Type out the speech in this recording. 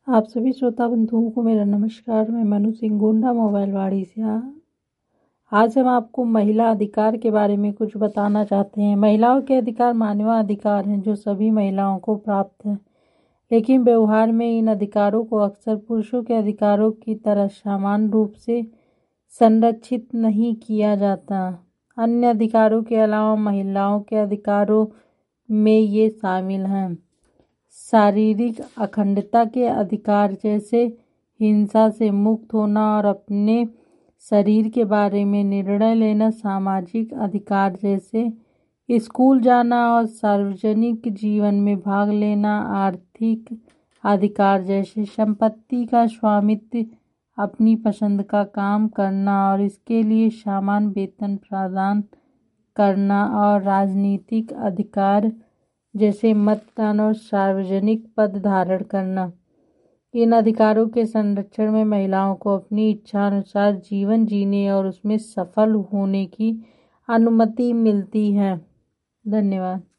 आप सभी श्रोता बंधुओं को मेरा नमस्कार। मैं मनु सिंह गोंडा मोबाइलवाड़ी से। आज हम आपको महिला अधिकार के बारे में कुछ बताना चाहते हैं। महिलाओं के अधिकार मानवाधिकार हैं जो सभी महिलाओं को प्राप्त हैं, लेकिन व्यवहार में इन अधिकारों को अक्सर पुरुषों के अधिकारों की तरह समान रूप से संरक्षित नहीं किया जाता। अन्य अधिकारों के अलावा महिलाओं के अधिकारों में ये शामिल हैं: शारीरिक अखंडता के अधिकार जैसे हिंसा से मुक्त होना और अपने शरीर के बारे में निर्णय लेना, सामाजिक अधिकार जैसे स्कूल जाना और सार्वजनिक जीवन में भाग लेना, आर्थिक अधिकार जैसे संपत्ति का स्वामित्व, अपनी पसंद का काम करना और इसके लिए समान वेतन प्रदान करना, और राजनीतिक अधिकार जैसे मतदान और सार्वजनिक पद धारण करना। इन अधिकारों के संरक्षण में महिलाओं को अपनी इच्छा अनुसार जीवन जीने और उसमें सफल होने की अनुमति मिलती है। धन्यवाद।